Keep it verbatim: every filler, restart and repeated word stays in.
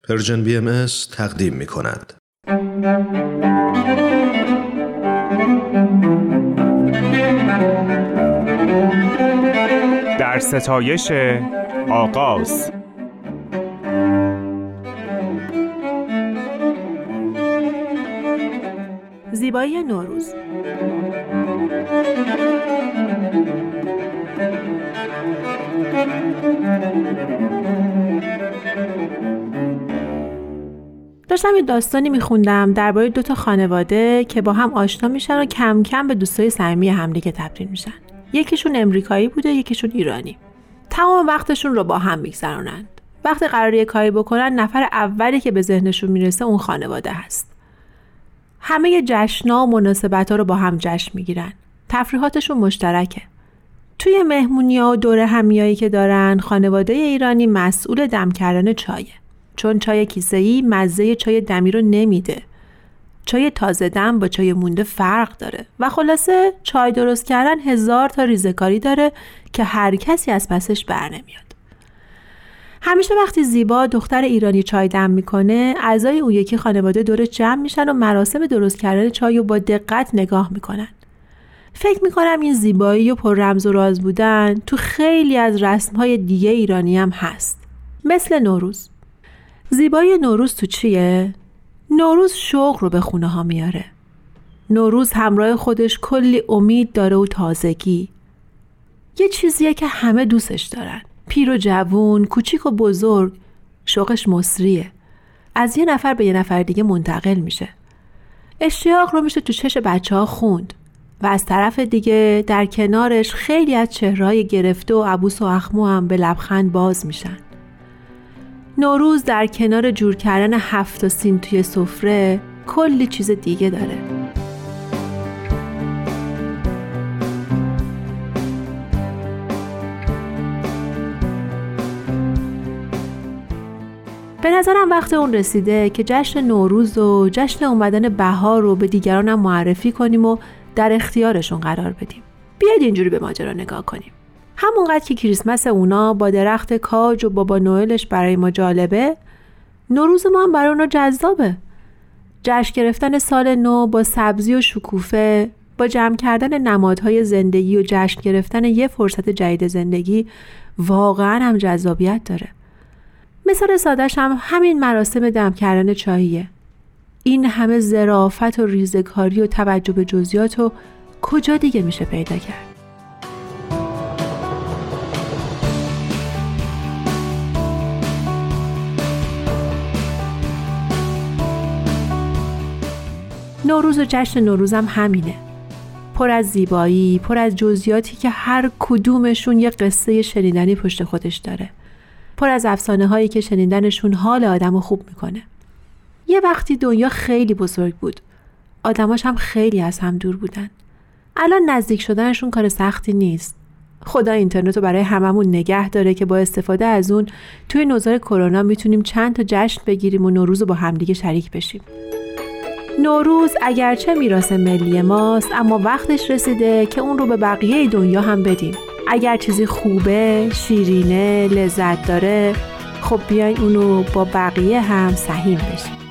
پرژن بی ام اس تقدیم می کند. در ستایش آغاز. زیبایی نوروز. داشتم یه داستانی میخوندم درباره دو تا خانواده که با هم آشنا میشن و کم کم به دوستای صمیمی همدیگه تبدیل میشن. یکیشون امریکایی بوده، یکیشون ایرانی. تمام وقتشون رو با هم میگذرونن. وقتی قراره یه کاری بکنن، نفر اولی که به ذهنشون میرسه اون خانواده هست. همه جشن‌ها و مناسبت‌ها رو با هم جشن میگیرن. تفریحاتشون مشترکه. توی مهمونی‌ها و دوره همیایی که دارن، خانواده ایرانی مسئول دم کردن چایه. چون چای کیسه‌ای مزه چای دمی رو نمیده. چای تازه دم با چای مونده فرق داره و خلاصه چای درست کردن هزار تا ریزه‌کاری داره که هر کسی از پسش بر نمیاد. همیشه وقتی زیبا دختر ایرانی چای دم میکنه، اعضای اون یکی خانواده دورش جمع میشن و مراسم درست کردن چای رو با دقت نگاه میکنن. فکر میکنم این زیبایی و پر رمز و راز بودن تو خیلی از رسم‌های دیگه ایرانی هم هست. مثل نوروز. زیبایی نوروز تو چیه؟ نوروز شوق رو به خونه ها میاره. نوروز همراه خودش کلی امید داره و تازگی. یه چیزیه که همه دوستش دارن. پیر و جوون، کوچیک و بزرگ، شوقش مصریه. از یه نفر به یه نفر دیگه منتقل میشه. اشتیاق رو میشه تو چش بچه ها خوند و از طرف دیگه در کنارش خیلی از چهرهای گرفته و عبوس و اخمو هم به لبخند باز میشن. نوروز در کنار جور کردن هفت تا سین توی سفره کلی چیز دیگه داره. به نظرم وقت اون رسیده که جشن نوروز و جشن اومدن بهار رو به دیگران هم معرفی کنیم و در اختیارشون قرار بدیم. بیاید اینجوری به ماجرا نگاه کنیم. همونقدر که کریسمس اونا با درخت کاج و بابا نوئلش برای ما جالبه، نوروز ما هم برای اونا جذابه. جشن گرفتن سال نو با سبزی و شکوفه، با جمع کردن نمادهای زندگی و جشن گرفتن یه فرصت جدید زندگی واقعا هم جذابیت داره. مثال ساده‌ش هم همین مراسم دم کردن چاییه. این همه ظرافت و ریزه‌کاری و توجه به جزئیات رو کجا دیگه میشه پیدا کرد؟ نوروز و جشن نوروز هم همینه. پر از زیبایی، پر از جزئیاتی که هر کدومشون یه قصه شنیدنی پشت خودش داره. پر از افسانه هایی که شنیدنشون حال آدمو خوب میکنه. یه وقتی دنیا خیلی بزرگ بود. آدماش هم خیلی از هم دور بودن. الان نزدیک شدنشون کار سختی نیست. خدا اینترنت رو برای هممون نگه داره که با استفاده از اون توی نوزار کرونا میتونیم چند تا جشن بگیریم و نوروز رو با همدیگه شریک بشیم. نوروز اگرچه میراث ملی ماست، اما وقتش رسیده که اون رو به بقیه دنیا هم بدیم. اگر چیزی خوبه، شیرینه، لذت داره، خب بیاین اونو با بقیه هم سهیم بشیم.